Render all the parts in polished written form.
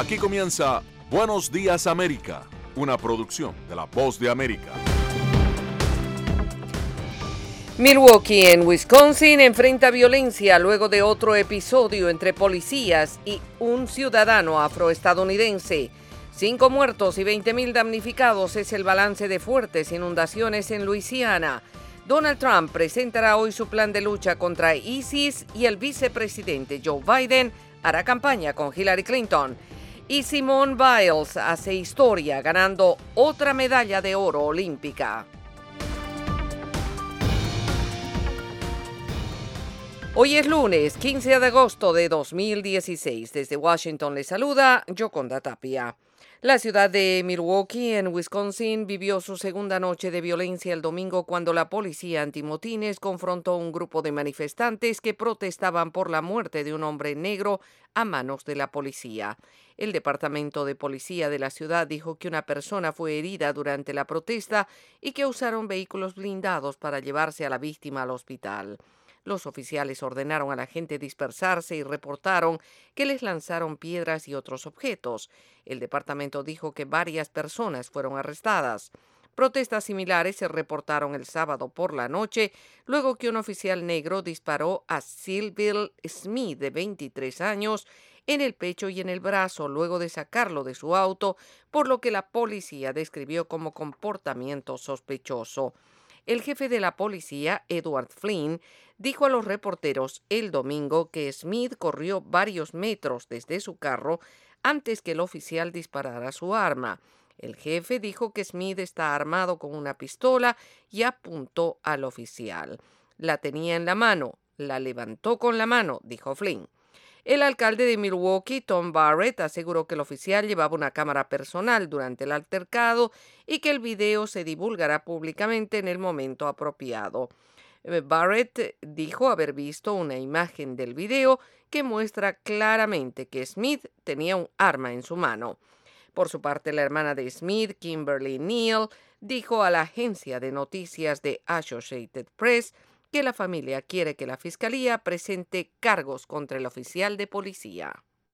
Aquí comienza Buenos Días América, una producción de La Voz de América. Milwaukee, en Wisconsin, enfrenta violencia luego de otro episodio entre policías y un ciudadano afroestadounidense. 5 muertos y 20,000 damnificados es el balance de fuertes inundaciones en Luisiana. Donald Trump presentará hoy su plan de lucha contra ISIS y el vicepresidente Joe Biden hará campaña con Hillary Clinton. Y Simone Biles hace historia ganando otra medalla de oro olímpica. Hoy es lunes, 15 de agosto de 2016. Desde Washington le saluda Yoconda Tapia. La ciudad de Milwaukee, en Wisconsin, vivió su segunda noche de violencia el domingo cuando la policía antimotines confrontó a un grupo de manifestantes que protestaban por la muerte de un hombre negro a manos de la policía. El departamento de policía de la ciudad dijo que una persona fue herida durante la protesta y que usaron vehículos blindados para llevarse a la víctima al hospital. Los oficiales ordenaron a la gente dispersarse y reportaron que les lanzaron piedras y otros objetos. El departamento dijo que varias personas fueron arrestadas. Protestas similares se reportaron el sábado por la noche, luego que un oficial negro disparó a Sylville Smith, de 23 años, en el pecho y en el brazo, luego de sacarlo de su auto, por lo que la policía describió como comportamiento sospechoso. El jefe de la policía, Edward Flynn, dijo a los reporteros el domingo que Smith corrió varios metros desde su carro antes que el oficial disparara su arma. El jefe dijo que Smith está armado con una pistola y apuntó al oficial. La tenía en la mano, la levantó con la mano, dijo Flynn. El alcalde de Milwaukee, Tom Barrett, aseguró que el oficial llevaba una cámara personal durante el altercado y que el video se divulgará públicamente en el momento apropiado. Barrett dijo haber visto una imagen del video que muestra claramente que Smith tenía un arma en su mano. Por su parte, la hermana de Smith, Kimberly Neal, dijo a la agencia de noticias de Associated Press que la familia quiere que la fiscalía presente cargos contra el oficial de policía.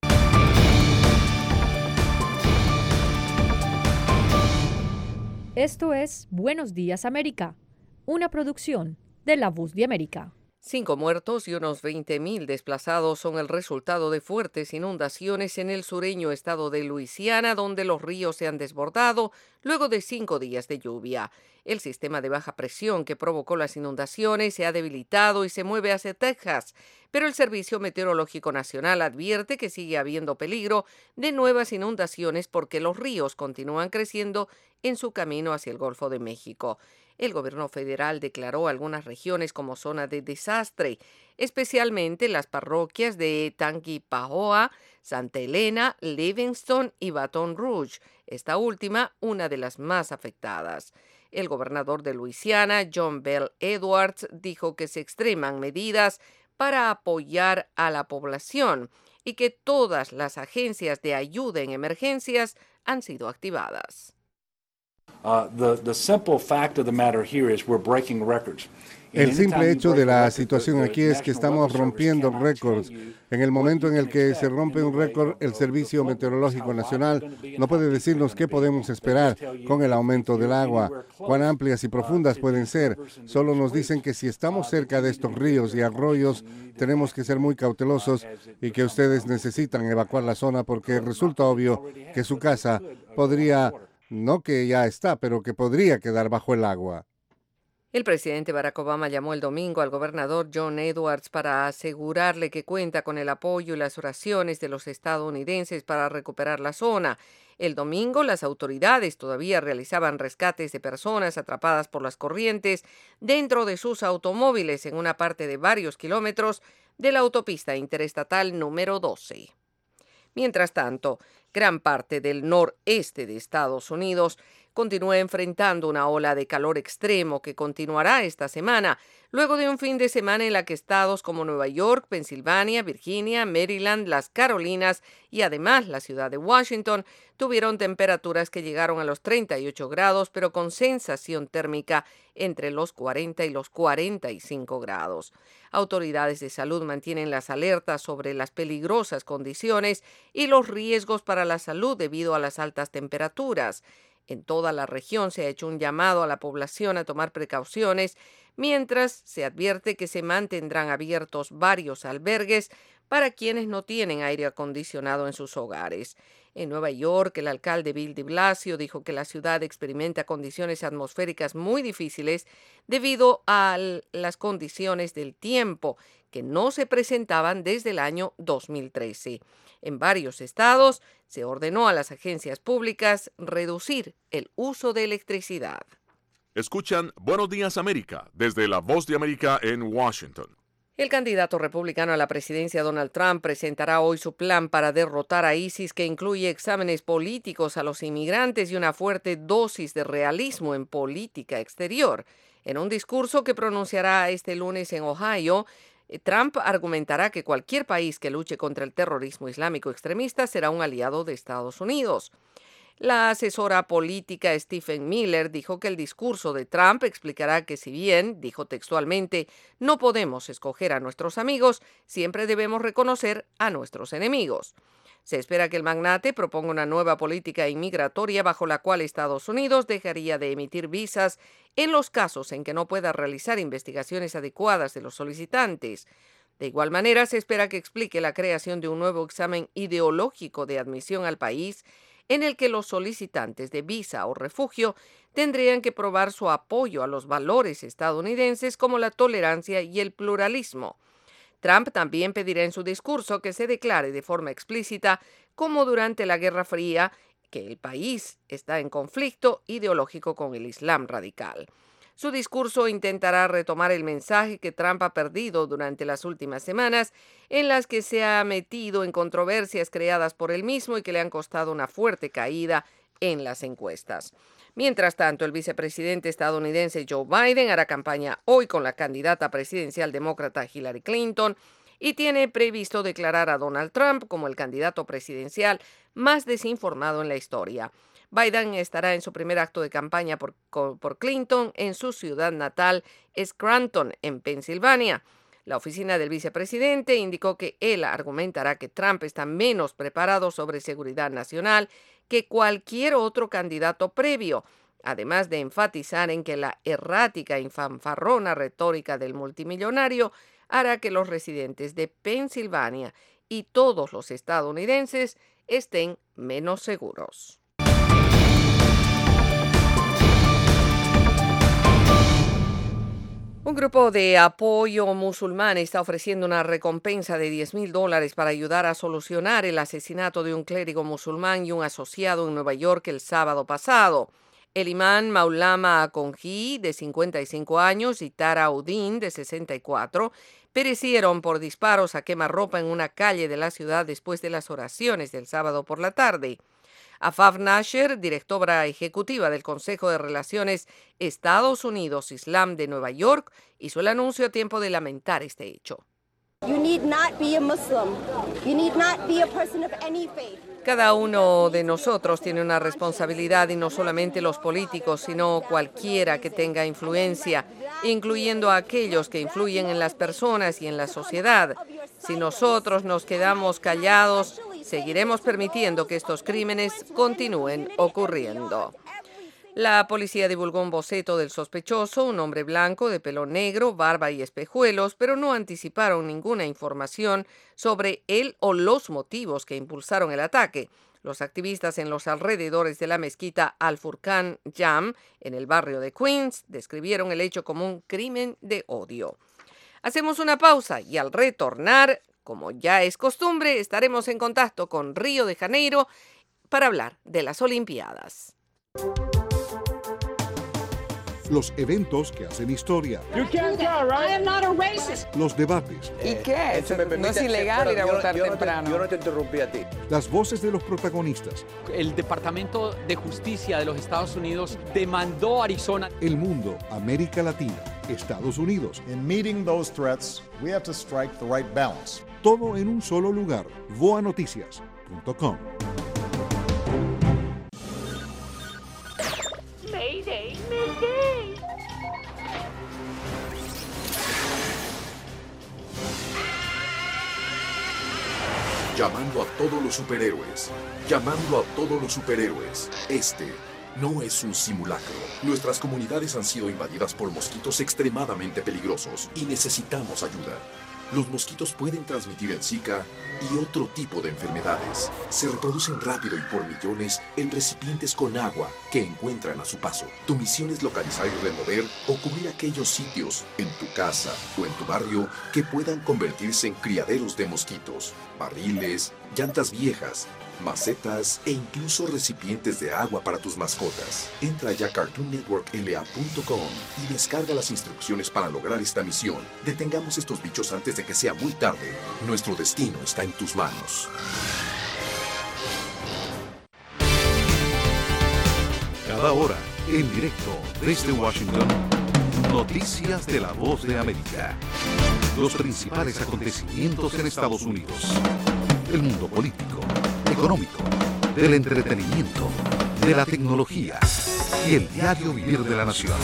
Esto es Buenos Días América, una producción de La Voz de América. 5 muertos y unos 20,000 desplazados son el resultado de fuertes inundaciones en el sureño estado de Luisiana, donde los ríos se han desbordado luego de 5 días de lluvia. El sistema de baja presión que provocó las inundaciones se ha debilitado y se mueve hacia Texas, pero el Servicio Meteorológico Nacional advierte que sigue habiendo peligro de nuevas inundaciones porque los ríos continúan creciendo en su camino hacia el Golfo de México. El gobierno federal declaró algunas regiones como zona de desastre, especialmente las parroquias de Tangipahoa, Santa Elena, Livingston y Baton Rouge, esta última una de las más afectadas. El gobernador de Luisiana, John Bel Edwards, dijo que se extreman medidas para apoyar a la población y que todas las agencias de ayuda en emergencias han sido activadas. El simple hecho de la situación aquí es que estamos rompiendo récords. En el momento en el que se rompe un récord, el Servicio Meteorológico Nacional no puede decirnos qué podemos esperar con el aumento del agua, cuán amplias y profundas pueden ser. Solo nos dicen que si estamos cerca de estos ríos y arroyos, tenemos que ser muy cautelosos y que ustedes necesitan evacuar la zona porque resulta obvio que su casa podría, no que ya está, pero que podría quedar bajo el agua. El presidente Barack Obama llamó el domingo al gobernador John Edwards para asegurarle que cuenta con el apoyo y las oraciones de los estadounidenses para recuperar la zona. El domingo, las autoridades todavía realizaban rescates de personas atrapadas por las corrientes dentro de sus automóviles en una parte de varios kilómetros de la autopista interestatal número 12. Mientras tanto, gran parte del noreste de Estados Unidos continúa enfrentando una ola de calor extremo que continuará esta semana, luego de un fin de semana en la que estados como Nueva York, Pensilvania, Virginia, Maryland, las Carolinas y además la ciudad de Washington tuvieron temperaturas que llegaron a los 38 grados, pero con sensación térmica entre los 40 y los 45 grados. Autoridades de salud mantienen las alertas sobre las peligrosas condiciones y los riesgos para la salud debido a las altas temperaturas. En toda la región se ha hecho un llamado a la población a tomar precauciones, mientras se advierte que se mantendrán abiertos varios albergues para quienes no tienen aire acondicionado en sus hogares. En Nueva York, el alcalde Bill de Blasio dijo que la ciudad experimenta condiciones atmosféricas muy difíciles debido a las condiciones del tiempo que no se presentaban desde el año 2013. En varios estados se ordenó a las agencias públicas reducir el uso de electricidad. Escuchan Buenos Días América desde La Voz de América en Washington. El candidato republicano a la presidencia Donald Trump presentará hoy su plan para derrotar a ISIS, que incluye exámenes políticos a los inmigrantes y una fuerte dosis de realismo en política exterior. En un discurso que pronunciará este lunes en Ohio, Trump argumentará que cualquier país que luche contra el terrorismo islámico extremista será un aliado de Estados Unidos. La asesora política Stephen Miller dijo que el discurso de Trump explicará que si bien, dijo textualmente, no podemos escoger a nuestros amigos, siempre debemos reconocer a nuestros enemigos. Se espera que el magnate proponga una nueva política inmigratoria bajo la cual Estados Unidos dejaría de emitir visas en los casos en que no pueda realizar investigaciones adecuadas de los solicitantes. De igual manera, se espera que explique la creación de un nuevo examen ideológico de admisión al país en el que los solicitantes de visa o refugio tendrían que probar su apoyo a los valores estadounidenses como la tolerancia y el pluralismo. Trump también pedirá en su discurso que se declare de forma explícita, como durante la Guerra Fría, que el país está en conflicto ideológico con el Islam radical. Su discurso intentará retomar el mensaje que Trump ha perdido durante las últimas semanas, en las que se ha metido en controversias creadas por él mismo y que le han costado una fuerte caída en las encuestas. Mientras tanto, el vicepresidente estadounidense Joe Biden hará campaña hoy con la candidata presidencial demócrata Hillary Clinton y tiene previsto declarar a Donald Trump como el candidato presidencial más desinformado en la historia. Biden estará en su primer acto de campaña por Clinton en su ciudad natal, Scranton, en Pensilvania. La oficina del vicepresidente indicó que él argumentará que Trump está menos preparado sobre seguridad nacional que cualquier otro candidato previo, además de enfatizar en que la errática y fanfarrona retórica del multimillonario hará que los residentes de Pensilvania y todos los estadounidenses estén menos seguros. Un grupo de apoyo musulmán está ofreciendo una recompensa de $10,000 para ayudar a solucionar el asesinato de un clérigo musulmán y un asociado en Nueva York el sábado pasado. El imán Maulama Akonji, de 55 años, y Tara Udin, de 64, perecieron por disparos a quemarropa en una calle de la ciudad después de las oraciones del sábado por la tarde. Afaf Nasher, directora ejecutiva del Consejo de Relaciones Estados Unidos-Islam de Nueva York, hizo el anuncio a tiempo de lamentar este hecho. Cada uno de nosotros tiene una responsabilidad, y no solamente los políticos, sino cualquiera que tenga influencia, incluyendo a aquellos que influyen en las personas y en la sociedad. Si nosotros nos quedamos callados, seguiremos permitiendo que estos crímenes continúen ocurriendo. La policía divulgó un boceto del sospechoso, un hombre blanco de pelo negro, barba y espejuelos, pero no anticiparon ninguna información sobre él o los motivos que impulsaron el ataque. Los activistas en los alrededores de la mezquita Al-Furqan Jam, en el barrio de Queens, describieron el hecho como un crimen de odio. Hacemos una pausa y al retornar, como ya es costumbre, estaremos en contacto con Río de Janeiro para hablar de las Olimpiadas. los eventos que hacen historia, los debates, ¿y qué? ¿No es ilegal ir a votar temprano? Yo no te interrumpí a ti. las voces de los protagonistas, El Departamento de Justicia de los Estados Unidos demandó a Arizona. el mundo, América Latina, Estados Unidos, In meeting those threats, we have to strike the right balance. todo en un solo lugar. voanoticias.com. Mayday, mayday. Llamando a todos los superhéroes. Llamando a todos los superhéroes. Este no es un simulacro. Nuestras comunidades han sido invadidas por mosquitos extremadamente peligrosos y necesitamos ayuda. Los mosquitos pueden transmitir el Zika y otro tipo de enfermedades. Se reproducen rápido y por millones en recipientes con agua que encuentran a su paso. Tu misión es localizar y remover o cubrir aquellos sitios en tu casa o en tu barrio que puedan convertirse en criaderos de mosquitos, barriles, llantas viejas, macetas e incluso recipientes de agua para tus mascotas. Entra ya a CartoonNetworkLA.com y descarga las instrucciones para lograr esta misión. Detengamos estos bichos antes de que sea muy tarde. Nuestro destino está en tus manos. Cada hora, en directo desde Washington, noticias de la Voz de América. Los principales acontecimientos en Estados Unidos. El mundo político, económico, del entretenimiento, de la tecnología y el diario vivir de la nación.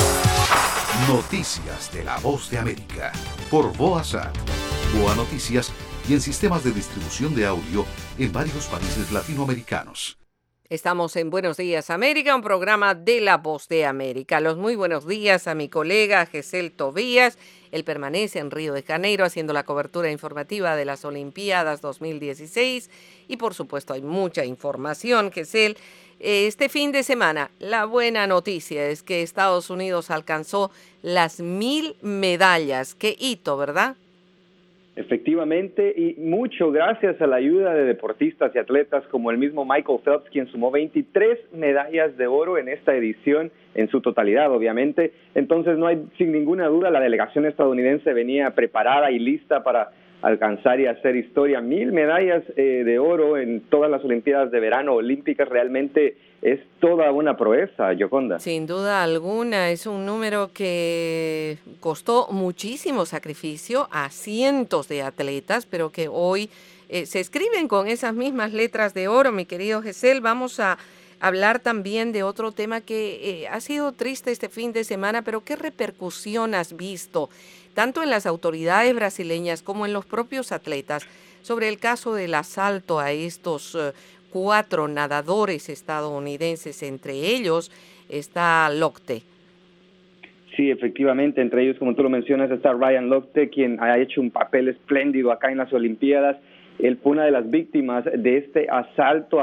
Noticias de la Voz de América por VOASAT, Boa Noticias y en sistemas de distribución de audio en varios países latinoamericanos. Estamos en Buenos Días América, un programa de La Voz de América. Los muy buenos días a mi colega Gesell Tobías. Él permanece en Río de Janeiro haciendo la cobertura informativa de las Olimpiadas 2016 y por supuesto hay mucha información, Gesell. Este fin de semana, la buena noticia es que Estados Unidos alcanzó las 1000 medallas. Qué hito, ¿verdad? Efectivamente, y mucho gracias a la ayuda de deportistas y atletas como el mismo Michael Phelps, quien sumó 23 medallas de oro en esta edición, en su totalidad, obviamente. Entonces, no hay, sin ninguna duda, la delegación estadounidense venía preparada y lista para alcanzar y hacer historia. 1000 medallas de oro en todas las Olimpiadas de verano olímpicas realmente es toda una proeza, Yoconda. Sin duda alguna, es un número que costó muchísimo sacrificio a cientos de atletas, pero que hoy se escriben con esas mismas letras de oro, mi querido Gesell. Vamos a hablar también de otro tema que ha sido triste este fin de semana, pero ¿qué repercusión has visto, tanto en las autoridades brasileñas como en los propios atletas, sobre el caso del asalto a estos 4 nadadores estadounidenses? Entre ellos está Lochte. Sí, efectivamente, entre ellos, como tú lo mencionas, está Ryan Lochte, quien ha hecho un papel espléndido acá en las Olimpiadas. Él fue una de las víctimas de este asalto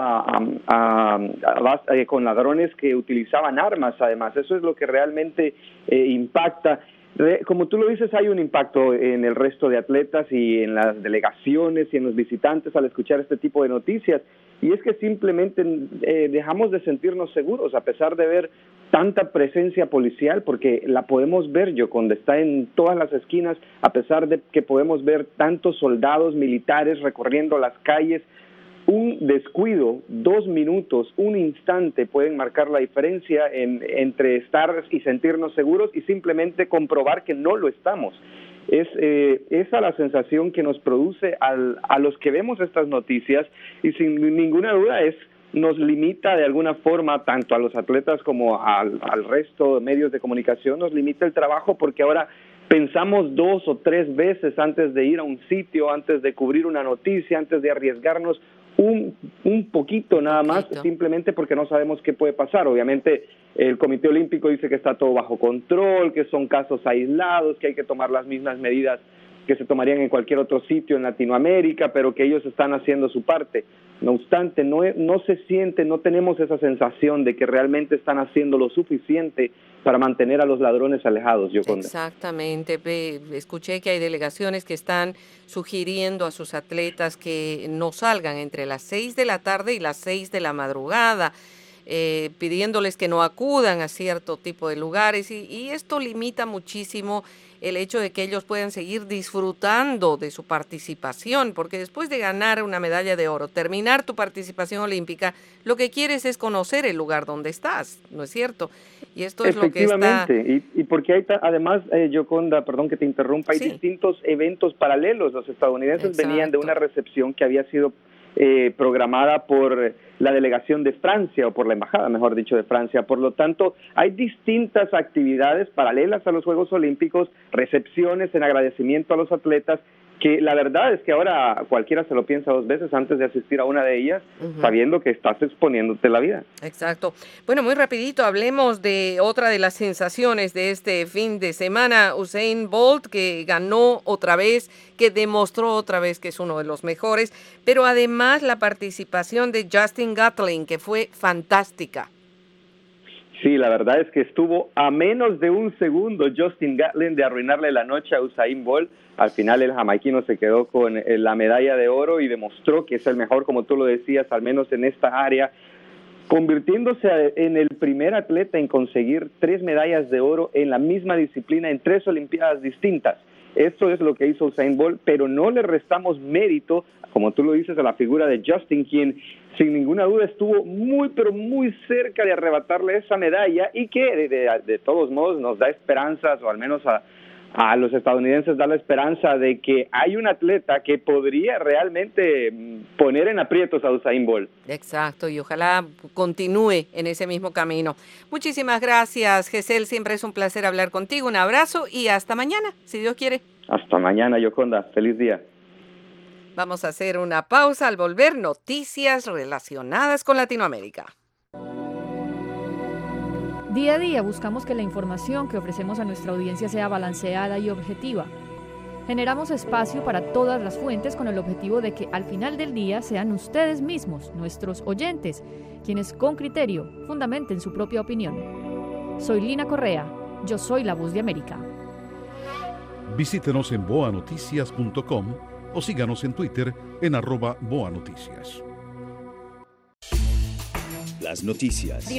con ladrones que utilizaban armas, además. Eso es lo que realmente impacta. Como tú lo dices, hay un impacto en el resto de atletas y en las delegaciones y en los visitantes al escuchar este tipo de noticias. Y es que simplemente dejamos de sentirnos seguros, a pesar de ver tanta presencia policial, porque la podemos ver, Yoconda, está en todas las esquinas, a pesar de que podemos ver tantos soldados militares recorriendo las calles. Un descuido, 2 minutos, un instante pueden marcar la diferencia entre estar y sentirnos seguros y simplemente comprobar que no lo estamos. Es esa la sensación que nos produce a los que vemos estas noticias y sin ninguna duda nos limita de alguna forma tanto a los atletas como al resto de medios de comunicación, nos limita el trabajo porque ahora pensamos 2 o 3 veces antes de ir a un sitio, antes de cubrir una noticia, antes de arriesgarnos un poquito nada más, simplemente porque no sabemos qué puede pasar. Obviamente el Comité Olímpico dice que está todo bajo control, que son casos aislados, que hay que tomar las mismas medidas que se tomarían en cualquier otro sitio en Latinoamérica, pero que ellos están haciendo su parte. No obstante, no se siente, no tenemos esa sensación de que realmente están haciendo lo suficiente para mantener a los ladrones alejados, Yoconda. Exactamente. Escuché que hay delegaciones que están sugiriendo a sus atletas que no salgan entre las 6 de la tarde y las 6 de la madrugada. pidiéndoles que no acudan a cierto tipo de lugares y esto limita muchísimo el hecho de que ellos puedan seguir disfrutando de su participación, porque después de ganar una medalla de oro, terminar tu participación olímpica, lo que quieres es conocer el lugar donde estás, ¿no es cierto? Y esto es lo que está... y porque hay además, Yoconda, perdón que te interrumpa, hay distintos eventos paralelos. Los estadounidenses venían de una recepción que había sido programada por la delegación de Francia, o por la embajada, mejor dicho, de Francia. Por lo tanto, hay distintas actividades paralelas a los Juegos Olímpicos, recepciones en agradecimiento a los atletas, que la verdad es que ahora cualquiera se lo piensa dos veces antes de asistir a una de ellas, sabiendo que estás exponiéndote la vida. Exacto. Bueno, muy rapidito, hablemos de otra de las sensaciones de este fin de semana, Usain Bolt, que ganó otra vez, que demostró otra vez que es uno de los mejores, pero además la participación de Justin Gatlin, que fue fantástica. Sí, la verdad es que estuvo a menos de un segundo Justin Gatlin de arruinarle la noche a Usain Bolt. Al final el jamaiquino se quedó con la medalla de oro y demostró que es el mejor, como tú lo decías, al menos en esta área, convirtiéndose en el primer atleta en conseguir 3 medallas de oro en la misma disciplina en 3 olimpiadas distintas. Esto es lo que hizo Usain Bolt, pero no le restamos mérito, como tú lo dices, a la figura de Justin, quien sin ninguna duda estuvo muy, pero muy cerca de arrebatarle esa medalla y que de todos modos nos da esperanzas, o al menos a los estadounidenses da la esperanza de que hay un atleta que podría realmente poner en aprietos a Usain Bolt. Exacto, y ojalá continúe en ese mismo camino. Muchísimas gracias, Gesell, siempre es un placer hablar contigo. Un abrazo y hasta mañana, si Dios quiere. Hasta mañana, Yoconda. Feliz día. Vamos a hacer una pausa. Al volver, noticias relacionadas con Latinoamérica. Día a día buscamos que la información que ofrecemos a nuestra audiencia sea balanceada y objetiva. Generamos espacio para todas las fuentes con el objetivo de que al final del día sean ustedes mismos, nuestros oyentes, quienes con criterio fundamenten su propia opinión. Soy Lina Correa, yo soy la Voz de América. Visítenos en boanoticias.com o síganos en Twitter en @boanoticias. Las noticias,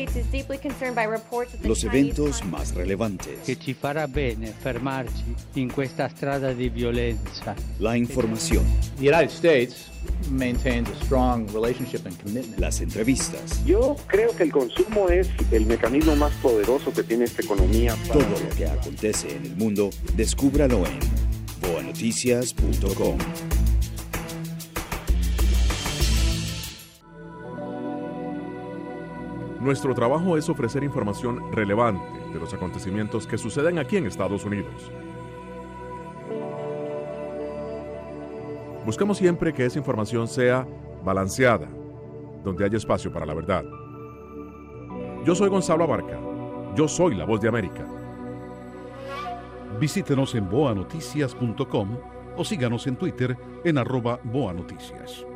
los eventos más relevantes, che ci farà bene fermarci in questa strada di violenza. La información, The United States maintains a strong relationship and commitment. Las entrevistas. Yo creo que el consumo es el mecanismo más poderoso que tiene esta economía. Todo lo que acontece en el mundo, descúbralo en boanoticias.com. Nuestro trabajo es ofrecer información relevante de los acontecimientos que suceden aquí en Estados Unidos. Buscamos siempre que esa información sea balanceada, donde haya espacio para la verdad. Yo soy Gonzalo Abarca. Yo soy la Voz de América. Visítenos en boanoticias.com o síganos en Twitter en @boanoticias.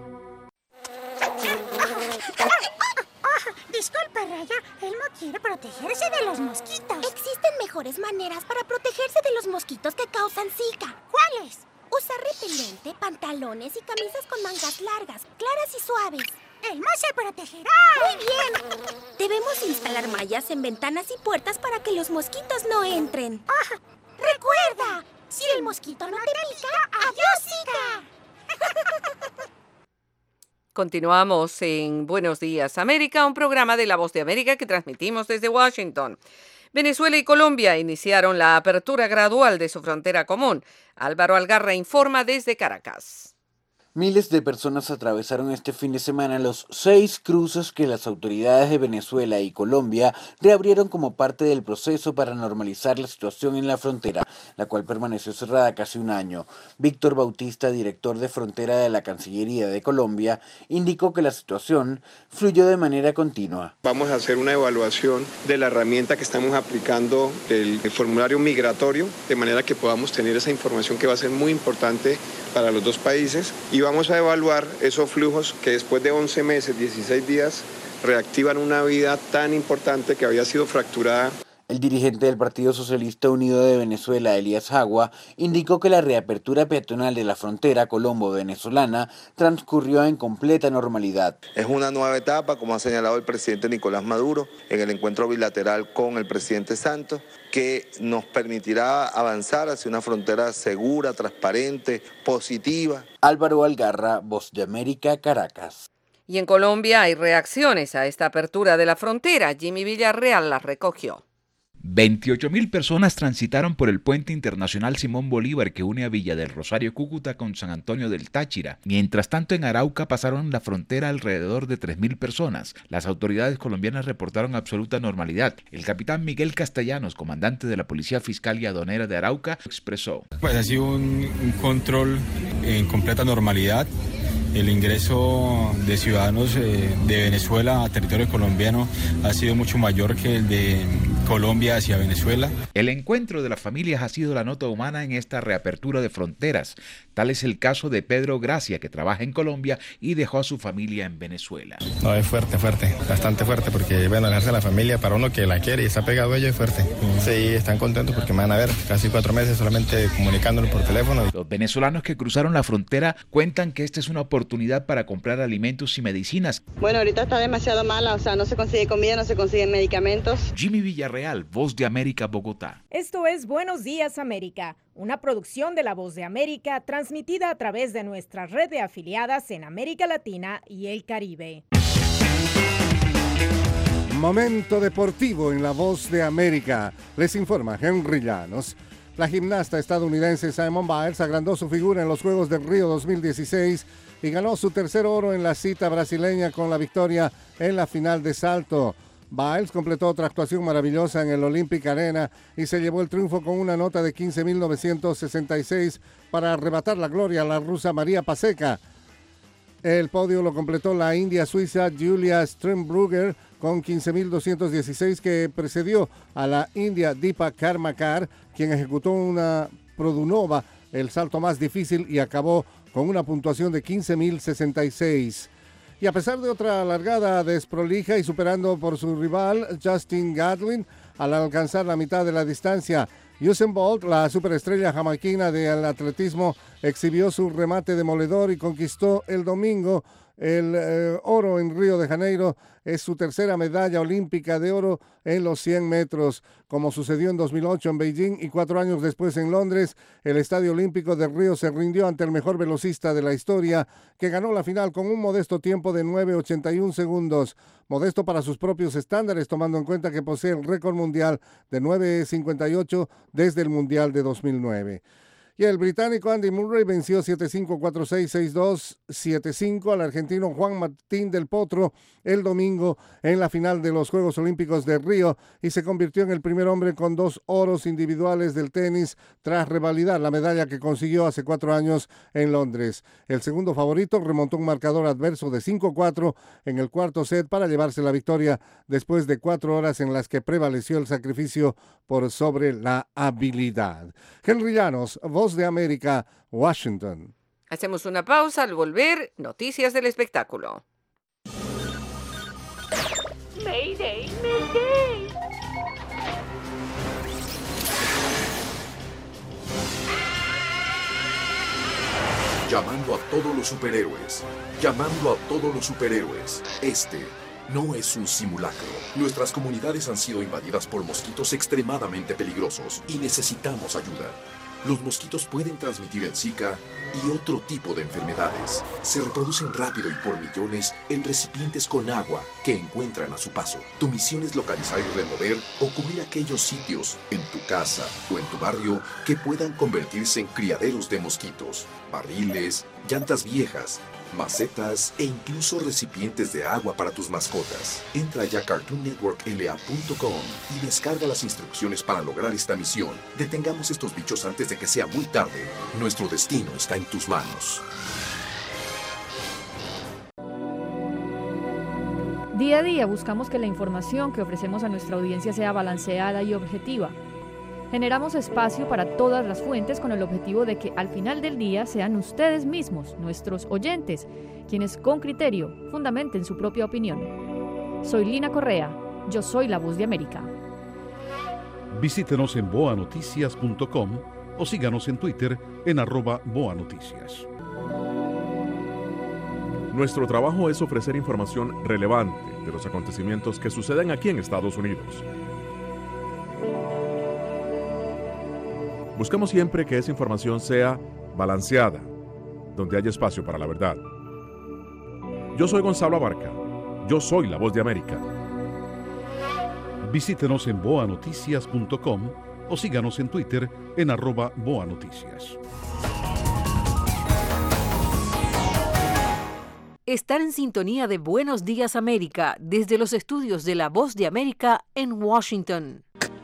Disculpa, Raya, Elmo quiere protegerse de los mosquitos. Existen mejores maneras para protegerse de los mosquitos que causan Zika. ¿Cuáles? Usar repelente, pantalones y camisas con mangas largas, claras y suaves. ¡Elmo se protegerá! ¡Muy bien! Debemos instalar mallas en ventanas y puertas para que los mosquitos no entren. ¡Recuerda! Si el mosquito no te pica, ¡adiós, Zika! Continuamos en Buenos Días América, un programa de La Voz de América que transmitimos desde Washington. Venezuela y Colombia iniciaron la apertura gradual de su frontera común. Álvaro Algarra informa desde Caracas. Miles de personas atravesaron este fin de semana los 6 cruces que las autoridades de Venezuela y Colombia reabrieron como parte del proceso para normalizar la situación en la frontera, la cual permaneció cerrada casi un año. Víctor Bautista, director de frontera de la Cancillería de Colombia, indicó que la situación fluyó de manera continua. Vamos a hacer una evaluación de la herramienta que estamos aplicando, el formulario migratorio, de manera que podamos tener esa información que va a ser muy importante para los dos países, y vamos a evaluar esos flujos que después de 11 meses, 16 días, reactivan una vida tan importante que había sido fracturada. El dirigente del Partido Socialista Unido de Venezuela, Elías Jagua, indicó que la reapertura peatonal de la frontera colombo-venezolana transcurrió en completa normalidad. Es una nueva etapa, como ha señalado el presidente Nicolás Maduro, en el encuentro bilateral con el presidente Santos, que nos permitirá avanzar hacia una frontera segura, transparente, positiva. Álvaro Algarra, Voz de América, Caracas. Y en Colombia hay reacciones a esta apertura de la frontera. Jimmy Villarreal las recogió. 28.000 personas transitaron por el puente internacional Simón Bolívar que une a Villa del Rosario, Cúcuta con San Antonio del Táchira. Mientras tanto, en Arauca pasaron la frontera alrededor de 3.000 personas. Las autoridades colombianas reportaron absoluta normalidad. El capitán Miguel Castellanos, comandante de la Policía Fiscal y Aduanera de Arauca, expresó: Pues ha sido un control en completa normalidad. El ingreso de ciudadanos de Venezuela a territorio colombiano ha sido mucho mayor que el de Colombia hacia Venezuela. El encuentro de las familias ha sido la nota humana en esta reapertura de fronteras. Tal es el caso de Pedro Gracia, que trabaja en Colombia y dejó a su familia en Venezuela. No, es fuerte, bastante fuerte, porque bueno, dejarse a la familia para uno que la quiere y está pegado a ellos es fuerte. Sí, están contentos porque me van a ver casi 4 meses solamente comunicándonos por teléfono. Los venezolanos que cruzaron la frontera cuentan que esta es una oportunidad para comprar alimentos y medicinas. Bueno, ahorita está demasiado mala, o sea, no se consigue comida, no se consiguen medicamentos. Jimmy Villarreal, Voz de América, Bogotá. Esto es Buenos Días América, una producción de La Voz de América transmitida a través de nuestra red de afiliadas en América Latina y el Caribe. Momento deportivo en La Voz de América. Les informa Henry Llanos. La gimnasta estadounidense Simone Biles agrandó su figura en los Juegos de Río 2016 y ganó su tercer oro en la cita brasileña con la victoria en la final de salto. Biles completó otra actuación maravillosa en el Olympic Arena y se llevó el triunfo con una nota de 15.966 para arrebatar la gloria a la rusa María Paseka. El podio lo completó la india-suiza Julia Sternbrugger con 15.216, que precedió a la india Deepa Karmakar, quien ejecutó una Produnova, el salto más difícil, y acabó con una puntuación de 15.066. Y a pesar de otra largada desprolija y superando por su rival Justin Gatlin al alcanzar la mitad de la distancia, Usain Bolt, la superestrella jamaiquina del atletismo, exhibió su remate demoledor y conquistó el domingo el oro en Río de Janeiro. Es su tercera medalla olímpica de oro en los 100 metros. Como sucedió en 2008 en Beijing y 4 años después en Londres, el Estadio Olímpico de Río se rindió ante el mejor velocista de la historia, que ganó la final con un modesto tiempo de 9:81 segundos. Modesto para sus propios estándares, tomando en cuenta que posee el récord mundial de 9:58 desde el Mundial de 2009. Y el británico Andy Murray venció 7-5, 4-6, 6-2, 7-5 al argentino Juan Martín del Potro el domingo en la final de los Juegos Olímpicos de Río y se convirtió en el primer hombre con 2 oros individuales del tenis tras revalidar la medalla que consiguió hace 4 años en Londres. El segundo favorito remontó un marcador adverso de 5-4 en el cuarto set para llevarse la victoria después de 4 horas en las que prevaleció el sacrificio por sobre la habilidad. Henry Llanos, Voz de América, Washington. Hacemos una pausa. Al volver, noticias del espectáculo. Mayday, Mayday. Llamando a todos los superhéroes. Llamando a todos los superhéroes. Este no es un simulacro. Nuestras comunidades han sido invadidas por mosquitos extremadamente peligrosos y necesitamos ayuda. Los mosquitos pueden transmitir el Zika y otro tipo de enfermedades. Se reproducen rápido y por millones en recipientes con agua que encuentran a su paso. Tu misión es localizar y remover o cubrir aquellos sitios en tu casa o en tu barrio que puedan convertirse en criaderos de mosquitos, barriles, llantas viejas, macetas e incluso recipientes de agua para tus mascotas. Entra ya a CartoonNetworkLA.com y descarga las instrucciones para lograr esta misión. Detengamos estos bichos antes de que sea muy tarde. Nuestro destino está en tus manos. Día a día buscamos que la información que ofrecemos a nuestra audiencia sea balanceada y objetiva. Generamos espacio para todas las fuentes con el objetivo de que al final del día sean ustedes mismos, nuestros oyentes, quienes con criterio fundamenten su propia opinión. Soy Lina Correa, yo soy la Voz de América. Visítenos en boanoticias.com o síganos en Twitter en @boanoticias. Nuestro trabajo es ofrecer información relevante de los acontecimientos que suceden aquí en Estados Unidos. Buscamos siempre que esa información sea balanceada, donde haya espacio para la verdad. Yo soy Gonzalo Abarca. Yo soy la voz de América. Visítenos en boanoticias.com o síganos en Twitter en @boanoticias. Están en sintonía de Buenos Días América desde los estudios de La Voz de América en Washington.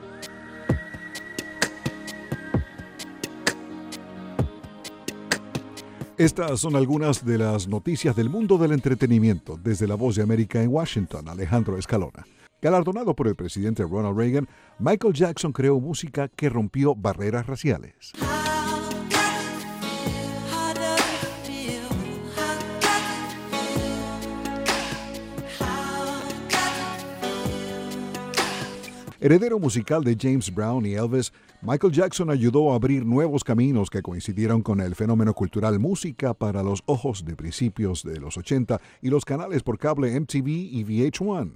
Estas son algunas de las noticias del mundo del entretenimiento desde La Voz de América en Washington. Alejandro Escalona. Galardonado por el presidente Ronald Reagan, Michael Jackson creó música que rompió barreras raciales. Heredero musical de James Brown y Elvis, Michael Jackson ayudó a abrir nuevos caminos que coincidieron con el fenómeno cultural música para los ojos de principios de los 80 y los canales por cable MTV y VH1.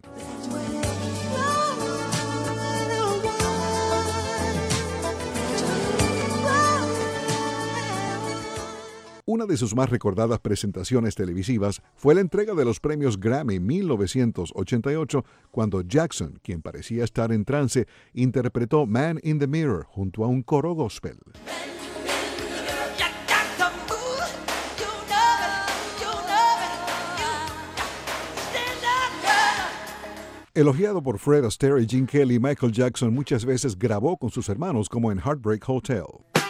Una de sus más recordadas presentaciones televisivas fue la entrega de los premios Grammy 1988, cuando Jackson, quien parecía estar en trance, interpretó Man in the Mirror junto a un coro gospel. Elogiado por Fred Astaire y Gene Kelly, Michael Jackson muchas veces grabó con sus hermanos, como en Heartbreak Hotel.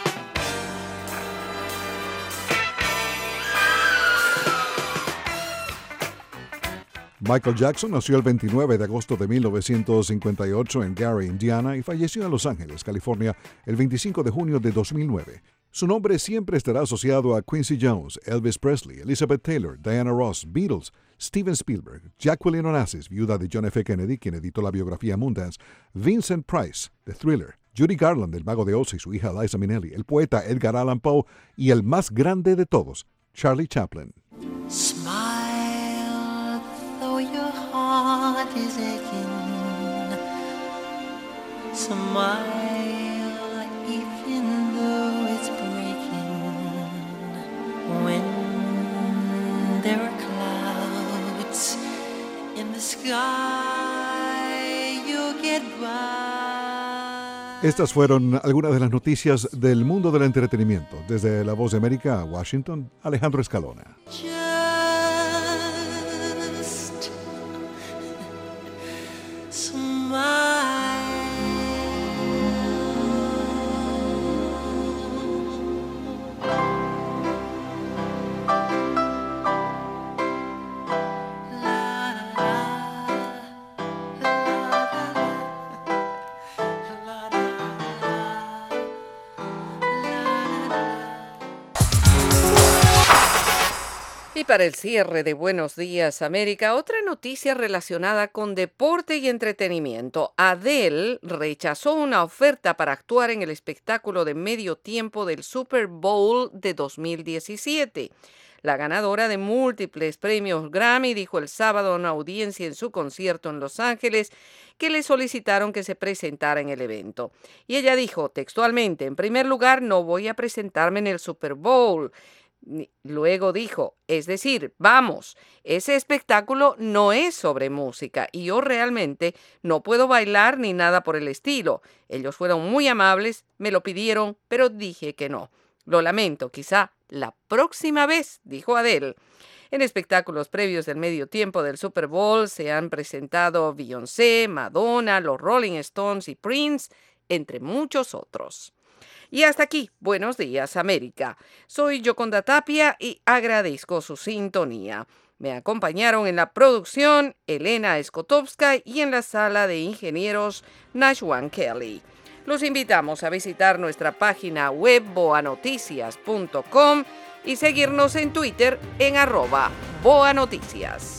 Michael Jackson nació el 29 de agosto de 1958 en Gary, Indiana, y falleció en Los Ángeles, California, el 25 de junio de 2009. Su nombre siempre estará asociado a Quincy Jones, Elvis Presley, Elizabeth Taylor, Diana Ross, Beatles, Steven Spielberg, Jacqueline Onassis, viuda de John F. Kennedy, quien editó la biografía Moondance, Vincent Price, de Thriller, Judy Garland, del Mago de Oz, y su hija Liza Minnelli, el poeta Edgar Allan Poe y el más grande de todos, Charlie Chaplin. Your heart is aching. Smile even though it's breaking. When there are clouds in the sky, you'll get by. Estas fueron algunas de las noticias del mundo del entretenimiento. Desde La Voz de América, Washington, Alejandro Escalona. Y para el cierre de Buenos Días América, otra noticia relacionada con deporte y entretenimiento. Adele rechazó una oferta para actuar en el espectáculo de medio tiempo del Super Bowl de 2017. La ganadora de múltiples premios Grammy dijo el sábado a una audiencia en su concierto en Los Ángeles que le solicitaron que se presentara en el evento. Y ella dijo textualmente: en primer lugar, no voy a presentarme en el Super Bowl. Luego dijo, es decir, vamos, ese espectáculo no es sobre música y yo realmente no puedo bailar ni nada por el estilo. Ellos fueron muy amables, me lo pidieron, pero dije que no. Lo lamento, quizá la próxima vez, dijo Adele. En espectáculos previos del medio tiempo del Super Bowl se han presentado Beyoncé, Madonna, los Rolling Stones y Prince, entre muchos otros. Y hasta aquí, Buenos Días América. Soy Yoconda Tapia y agradezco su sintonía. Me acompañaron en la producción Elena Skotowska y en la sala de ingenieros Nashwan Kelly. Los invitamos a visitar nuestra página web boanoticias.com y seguirnos en Twitter en @boanoticias.